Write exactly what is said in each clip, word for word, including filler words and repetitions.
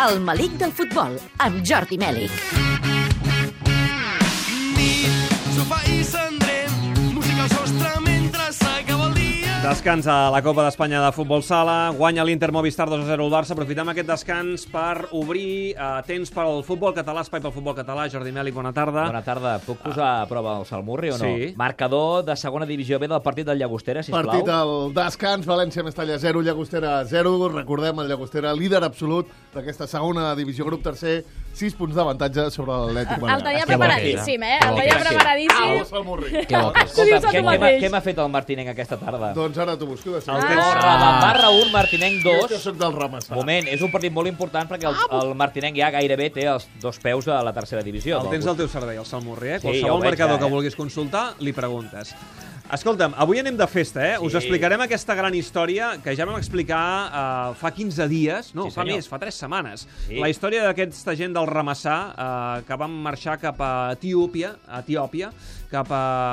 El Melic del futbol, amb Jordi Mèlic. Nit, sofà i cendrer, música al sostre mentre s'acaba el dia. Descans a la Copa d'Espanya de Futbol Sala, guanya l'Inter Movistar dos a zero al Barça. Aprofitem aquest descans per obrir eh, temps per al futbol català, espai pel futbol català. Jordi Mèlic, bona tarda. Bona tarda. Puc posar a prova el Salmurri o no? Sí. Marcador de segona divisió B del partit del Llagostera, sisplau. Partit al descans, València-Mestalla zero, Llagostera zero. Recordem, el Llagostera líder absolut d'aquesta segona divisió, grup tercer, sis punts d'avantatge sobre l'Atlètic El Balears. tenia Que bo preparadíssim, eh? que El bo tenia que és. preparadíssim. Au, Salmurri. Que bo que és. Tu dius Escolta, el què, què, m'ha- mateix. què m'ha fet el Martinenc aquesta tarda? Doncs ara t'ho busco de El seguida. temps- Torre Barra un, Martinenc Jo dos. que soc del Ramassà. Moment, és un partit molt important perquè el, el Martinenc ja gairebé té els dos peus a la tercera divisió. El tens al teu servei, el Salmurri, eh? Sí, ja ho Qualsevol veig, marcador ja, que eh? vulguis consultar, li preguntes. Escolta'm, avui anem de festa, eh? Sí. Us explicarem aquesta gran història que ja vam explicar uh, fa quinze dies, no, Sí, fa senyor. més, fa tres setmanes. Sí. La història d'aquesta gent del Ramassà uh, que van marxar cap a Etiòpia, a Etiòpia, cap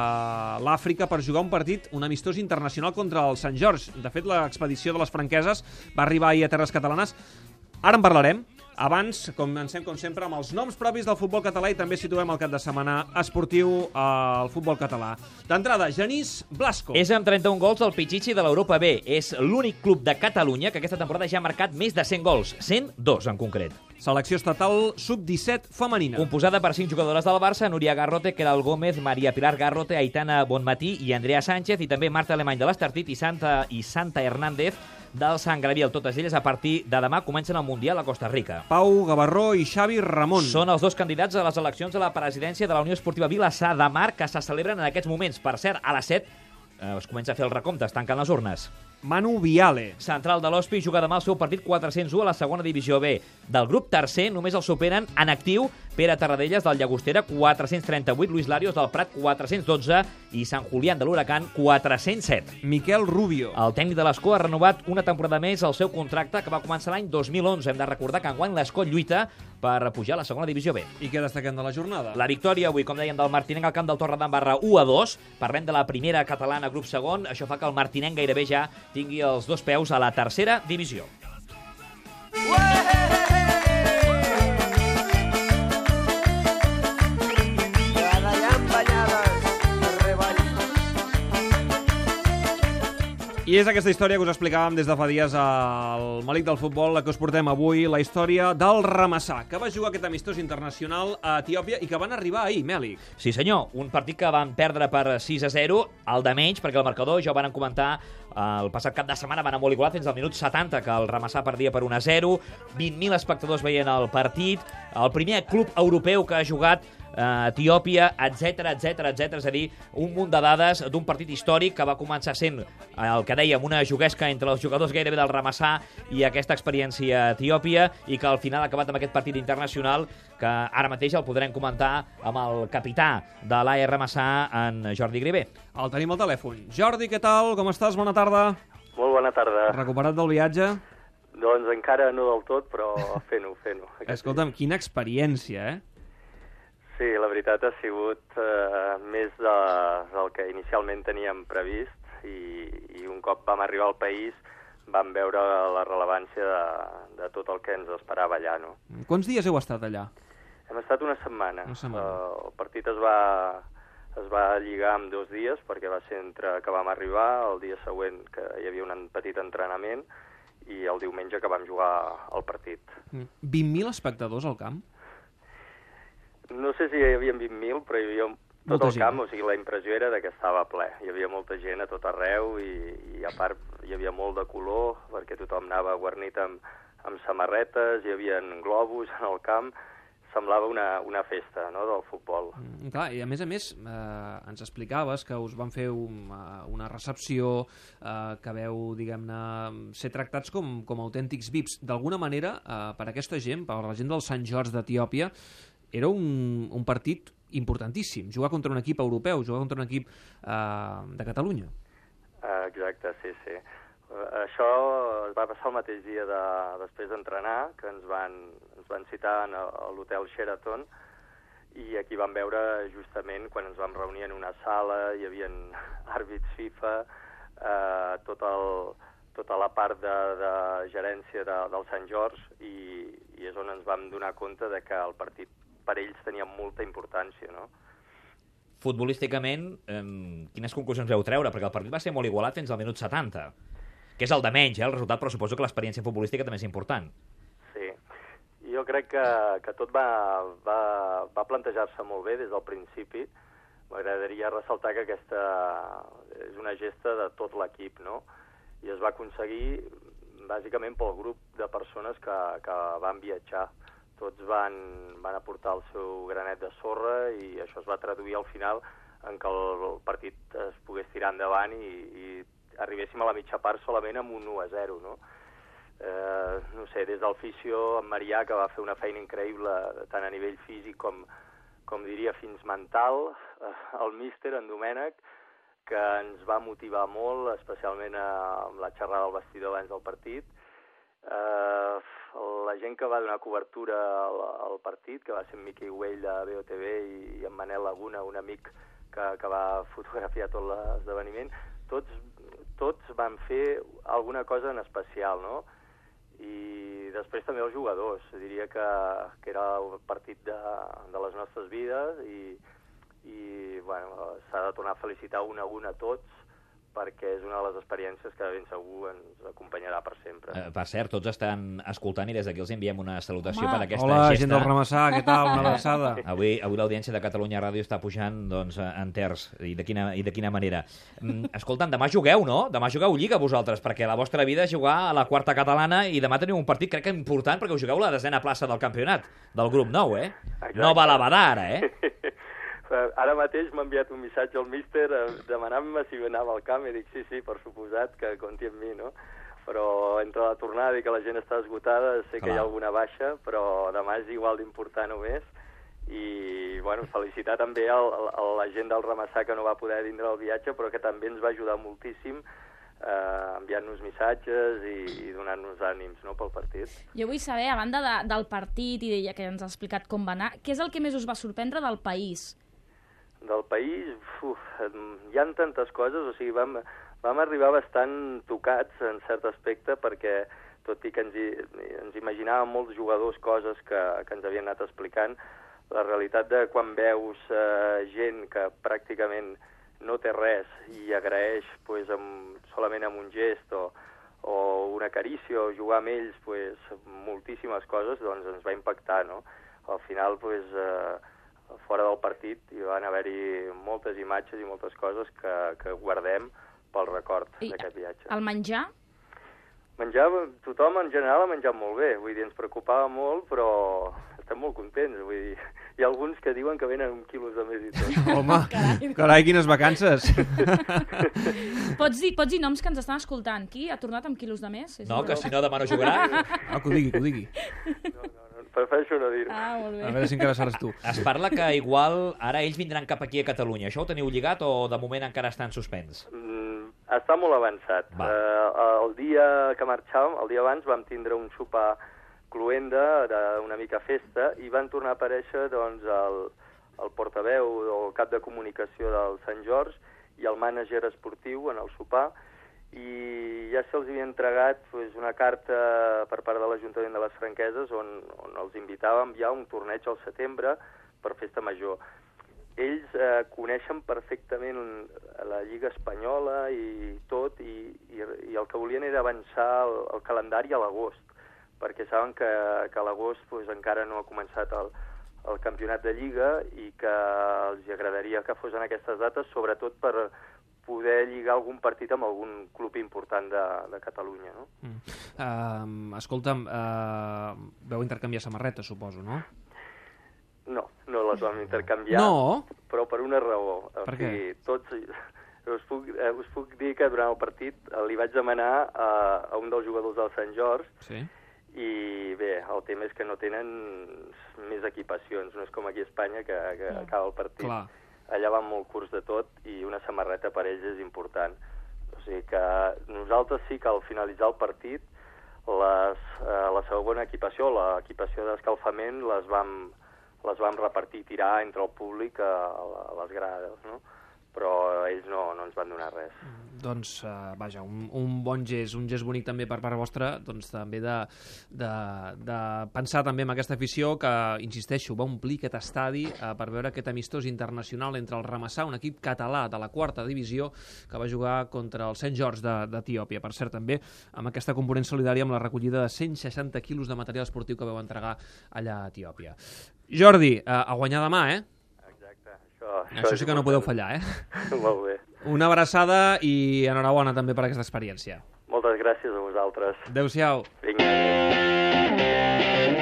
a l'Àfrica per jugar un partit, un amistós internacional contra el Sant Jordi. De fet, l'expedició de les franqueses va arribar ahir a terres catalanes. Ara en parlarem. Abans, comencem, com sempre, amb els noms propis del futbol català i també situem el cap de setmana esportiu al futbol català. D'entrada, Genís Blasco. És amb trenta-un gols el Pichichi de l'Europa B. És l'únic club de Catalunya que aquesta temporada ja ha marcat més de cent gols. cent dos, en concret. Selecció estatal sub disset femenina. Composada per cinc jugadores del Barça, Núria Garrote, Queralt Gómez, Maria Pilar Garrote, Aitana Bonmatí i Andrea Sánchez, i també Marta Alemany de l'Estartit i Santa, i Santa Hernández del Sant Graviel. Totes elles, a partir de demà, comencen el Mundial a Costa Rica. Pau Gavarró i Xavi Ramon. Són els dos candidats a les eleccions a la presidència de la Unió Esportiva Vilassar de Mar, que se celebren en aquests moments. Per cert, a les set eh, es comença a fer el recompte, es tanquen les urnes. Manu Viale. Central de l'Hospi juga demà el seu partit quatre-cents u a la segona divisió B. Del grup tercer només el superen en actiu Pere Tarradellas del Llagostera, quatre-cents trenta-vuit, Luis Larios del Prat, quatre-cents dotze i Sant Julián de l'Huracán, quatre-cents set. Miquel Rubio. El tècnic de l'Escó ha renovat una temporada més el seu contracte que va començar l'any dos mil onze. Hem de recordar que enguany l'Escó lluita per pujar a la segona divisió B. I què destaquem de la jornada? La victòria avui, com dèiem, del Martinenc al camp del Torredembarra u a dos. Parlem de la primera catalana grup segon. Això fa que el Martinenc gairebé ja tingui els dos peus a la tercera divisió. I és aquesta història que us explicàvem des de fa dies al Melic del futbol, la que us portem avui, la història del Ramassà, que va jugar aquest amistós internacional a Etiòpia i que van arribar ahir, Mèlic. Sí, senyor, un partit que van perdre per sis a zero, el de menys, perquè el marcador, ja ho van comentar, el passat cap de setmana va anar molt igualat fins al minut setanta, que el Ramassà perdia per un a zero, vint mil espectadors veient el partit, el primer club europeu que ha jugat a Etiòpia, etc etc etc. És a dir, un munt de dades d'un partit històric que va començar sent el que dèiem, una juguesca entre els jugadors gairebé del Ramassà i aquesta experiència a Etiòpia, i que al final ha acabat amb aquest partit internacional que ara mateix el podrem comentar amb el capità de l'A E Ramassà, en Jordi Grivé. El tenim al telèfon. Jordi, què tal? Com estàs? Bona tarda. Molt bona tarda. Recuperat del viatge? Doncs encara no del tot, però fent-ho, fent-ho. Escolta'm, quina experiència, eh? Sí, la veritat ha sigut eh, més de, del que inicialment teníem previst, i, i un cop vam arribar al país vam veure la rellevància de, de tot el que ens esperava allà, no? Quants dies heu estat allà? Hem estat una setmana. Una setmana. Uh, el partit es va, es va lligar amb dos dies, perquè va ser entre que vam arribar, el dia següent que hi havia un petit entrenament, i el diumenge que vam jugar el partit. vint mil espectadors al camp? No sé si hi havia vint mil, però hi havia tot Molta el gent. camp, o sigui, la impressió era de que estava ple. Hi havia molta gent a tot arreu i, i a part hi havia molt de color, perquè tothom anava guarnit amb, amb samarretes, hi havia globus en el camp, semblava una, una festa, no?, del futbol. Mm, clar, i a més a més eh, ens explicaves que us van fer un, uh, una recepció, eh, que veu, diguem-ne, ser tractats com, com autèntics V I Ps. D'alguna manera, eh, per aquesta gent, per la gent del Sant Jordi d'Etiòpia, era un, un partit importantíssim. Jugar contra un equip europeu, jugar contra un equip eh, de Catalunya. Uh, exacte, sí, sí. Uh, això es va passar el mateix dia de, després d'entrenar, que ens van, ens van citar en el, a l'hotel Sheraton, i aquí vam veure justament quan ens vam reunir en una sala, hi havia àrbits FIFA, eh, tot el, tota la part de, de gerència de, del Sant Jordi, i, i és on ens vam donar compte de que el partit per ells tenia molta importància, no? Futbolísticament, eh, quines conclusions veu treure? Perquè el partit va ser molt igualat fins al minut setanta, que és el de menys, eh, el resultat, però suposo que l'experiència futbolística també és important. Sí, jo crec que, que tot va, va, va plantejar-se molt bé des del principi. M'agradaria ressaltar que aquesta és una gesta de tot l'equip, no? I es va aconseguir bàsicament pel grup de persones que, que van viatjar. Tots van, van aportar el seu granet de sorra i això es va traduir al final en que el, el partit es pogués tirar endavant i, i arribéssim a la mitja part solament amb un u a zero, no? Eh, no sé, des del fisio, en Marià, que va fer una feina increïble tant a nivell físic com, com diria, fins mental, eh, el míster, en Domènec, que ens va motivar molt, especialment a, amb la xerrada del vestidor abans del partit. Eh, la gent que va donar cobertura al, al partit, que va ser en Miqui Güell de B O T V i, i en Manel Laguna, un amic que, que va fotografiar tot l'esdeveniment, tots, tots van fer alguna cosa en especial, no? I després també els jugadors. Diria que, que era el partit de, de les nostres vides i, i bueno, s'ha de tornar a felicitar un a un a tots, perquè és una de les experiències que ben segur ens acompanyarà per sempre. Eh, per cert, tots estan escoltant i des d'aquí els enviem una salutació Home. per aquesta Hola, gesta. gent del Ramassà, què tal? Una abraçada. Avui, avui l'audiència de Catalunya Ràdio està pujant doncs, en terç, i de quina, i de quina manera. Mm, escolta'm, demà jugueu, no? Demà jugueu Lliga vosaltres, perquè la vostra vida és jugar a la quarta catalana i demà teniu un partit, crec que important, perquè us jugueu la desena plaça del campionat, del grup nou, eh? Exacte. No va la badar, ara, eh? Ara mateix m'ha enviat un missatge al míster demanant-me si anava al camp i dic sí, sí, per suposat que compti amb mi, no? Però entre la tornada i que la gent està esgotada sé que Clar. hi ha alguna baixa, però demà és igual d'important o més. I, bueno, felicitar també el, el, la gent del Ramassà que no va poder vindre al viatge, però que també ens va ajudar moltíssim eh, enviant-nos missatges i, i donant-nos ànims, no, pel partit. Jo vull saber, a banda de, del partit i ja que ens ha explicat com va anar, què és el que més us va sorprendre del país? Del país, uf, hi ha tantes coses, o sigui, vam, vam arribar bastant tocats en cert aspecte perquè, tot i que ens, ens imaginàvem molts jugadors coses que, que ens havien anat explicant, la realitat de quan veus eh, gent que pràcticament no té res i agraeix pues, amb, solament amb un gest o, o una carícia o jugar amb ells pues, moltíssimes coses, doncs ens va impactar, no? Al final, pues, eh, fora del partit hi van haver-hi moltes imatges i moltes coses que, que guardem pel record d'aquest viatge. El menjar? Menjar, tothom en general ha menjat molt bé, vull dir, ens preocupava molt, però estem molt contents, vull dir, hi ha alguns que diuen que venen amb quilos de més i tot. Home, carai, quines vacances. Pots dir, pots dir noms que ens estan escoltant. Qui ha tornat amb quilos de més? És No, que igual. si no demà no jugarà. Ah, que ho digui, que ho digui. No, no, no, prefereixo no dir-ho. Ah, molt A bé. veure si encara seràs tu. Es parla que igual ara ells vindran cap aquí a Catalunya. Això ho teniu lligat o de moment encara està en suspens? Mm, està molt avançat. Va. Uh, el dia que marxàvem, el dia abans, vam tindre un sopar cluenda d'una mica festa i van tornar a aparèixer doncs, el, el portaveu o el cap de comunicació del Sant Jordi i el mànager esportiu en el sopar i ja se'ls havia entregat pues, una carta per part de l'Ajuntament de les Franqueses on, on els invitava a enviar un torneig al setembre per festa major. Ells eh, coneixen perfectament la Lliga Espanyola i tot, i, i, i el que volien era avançar el, el calendari a l'agost, perquè saben que, que a l'agost pues, encara no ha començat el, el campionat de Lliga i que els agradaria que fos en aquestes dates, sobretot per poder lligar algun partit amb algun club important de, de Catalunya, no? Mm. Uh, escolta'm, uh, veu intercanviar samarretes, suposo, no? No, no les vam intercanviar, No? però per una raó. O Per sigui, tots, us, puc, eh, us puc dir que durant el partit eh, li vaig demanar a, a un dels jugadors del Sant Jordi Sí. i bé, el tema és que no tenen més equipacions, no és com aquí a Espanya que, que acaba el partit. Clar. Allà van molt curts de tot i una samarreta per ells és important. O sigui que nosaltres sí que al finalitzar el partit les, eh, la segona equipació, l'equipació d'escalfament, les vam, les vam repartir i tirar entre el públic a, a les grades, no? però ells no, no ens van donar res. Doncs, uh, vaja, un, un bon gest, un gest bonic també per part vostra, doncs també de, de, de pensar també en aquesta afició que, insisteixo, va omplir aquest estadi uh, per veure aquest amistós internacional entre el Ramassà, un equip català de la quarta divisió que va jugar contra el Sant George d'Etiòpia. Per cert, també amb aquesta component solidària amb la recollida de cent seixanta quilos de material esportiu que vau entregar allà a Etiòpia. Jordi, uh, a guanyar demà, eh? Exacte. Això, això, Això sí que no podeu fallar, eh? Molt bé. Una abraçada i enhorabona també per aquesta experiència. Moltes gràcies a vosaltres. Adéu-siau. Vinga, adéu.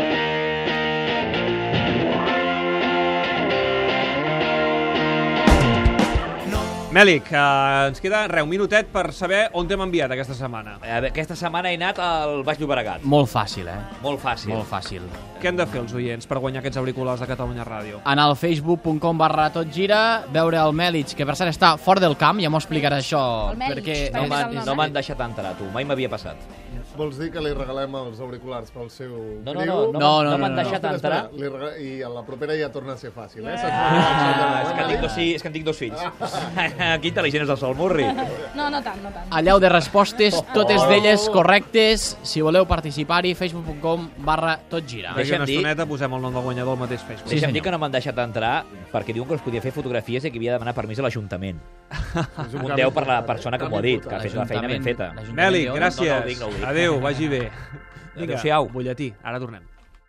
Mèlic, eh, ens queda re, un minutet per saber on t'hem enviat aquesta setmana. Eh, Aquesta setmana he anat al Baix Llobregat. Molt fàcil, eh? Molt fàcil. Molt fàcil. Què han de fer els oients per guanyar aquests auriculars de Catalunya Ràdio? Anar al facebook punt com barra tot gira, veure el Mèlic, que per cert està fora del camp, ja m'ho explicaràs això. El Mèlic, perquè per No m'han és el nom, no eh? m'han deixat entrar, tu. Mai m'havia passat. Vols dir que li regalem els auriculars pel seu No, no, criu? no, no, No, no, no, m'han no, no. deixat Espera, entrar. espera, li rega- I a la propera ja torna a ser fàcil, eh? Ah, és, que en tinc dos, fi- és que en tinc dos fills. Aquí intel·ligent és el Sol Murri. No, no tant, no tant. Allau de respostes, totes d'elles correctes. Si voleu participar-hi, facebook punt com barra tot gira. D'aquí Deixa'm una dir- estoneta posem el nom del guanyador al mateix Facebook. Sí, Deixa'm senyor. dir que no m'han deixat entrar perquè diuen que es podia fer fotografies i que havia de demanar permís a l'Ajuntament. Un deu per la persona que m'ho ha dit, que ha fet la feina ben feta. L'Ajuntament Mèlic, diu, gràcies. No, no ho dic, no ho dic. Adéu, vagi bé. Vinga, Adéu-siau. butlletí, ara tornem.